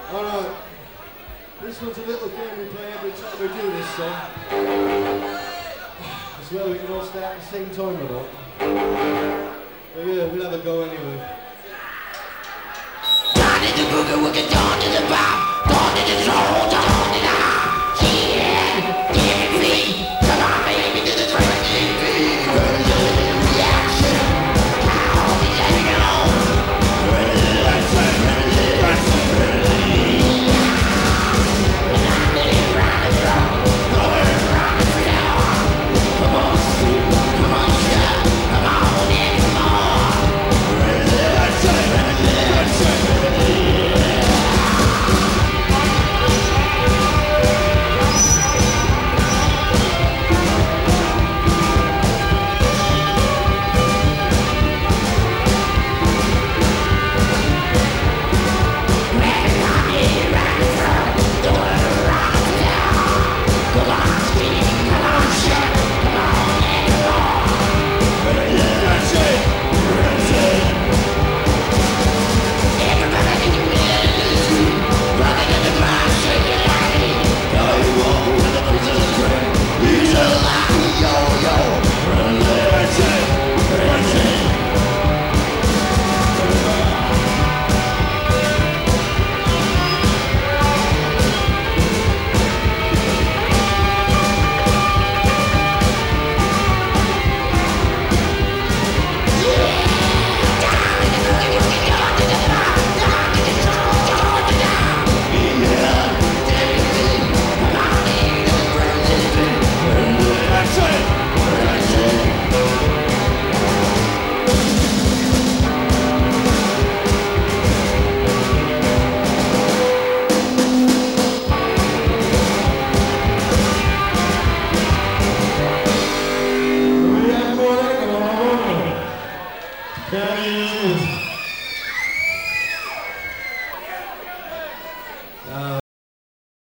Alright, this one's a little game we play every time we do this song. As well, we can all start at the same time or not. But yeah, we'll have a go anyway.